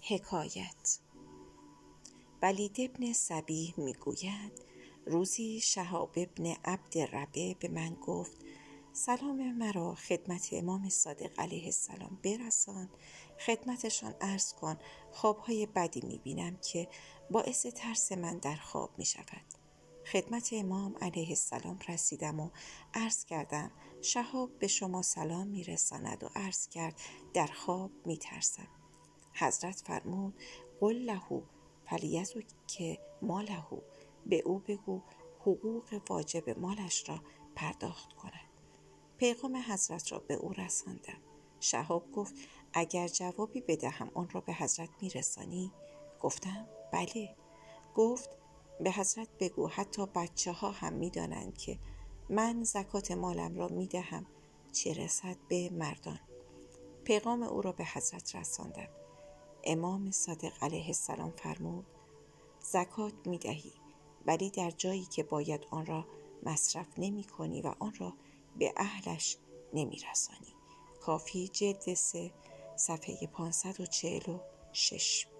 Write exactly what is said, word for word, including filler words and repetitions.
حکایت. ولید ابن صبیح میگوید روزی شهاب ابن عبد ربه به من گفت سلام مرا خدمت امام صادق علیه السلام برسان، خدمتشان عرض کن خوابهای بدی میبینم که باعث ترس من در خواب میشود. خدمت امام علیه السلام رسیدم و عرض کردم شهاب به شما سلام میرساند و عرض کرد در خواب میترسم. حضرت فرمود قل له فلیزک که ماله، به او بگو حقوق واجب مالش را پرداخت کند. پیغام حضرت را به او رساندم. شهاب گفت اگر جوابی بدهم آن را به حضرت میرسانی؟ گفتم بله. گفت به حضرت بگو حتی بچه ها هم میدانند که من زکات مالم را میدهم، چه رسد به مردان. پیغام او را به حضرت رساندم. امام صادق علیه السلام فرمود زکات میدهی ولی در جایی که باید آن را مصرف نمی کنی و آن را به اهلش نمی رسانی. کافی جلد سه صفحه پانصد و چهل و شش.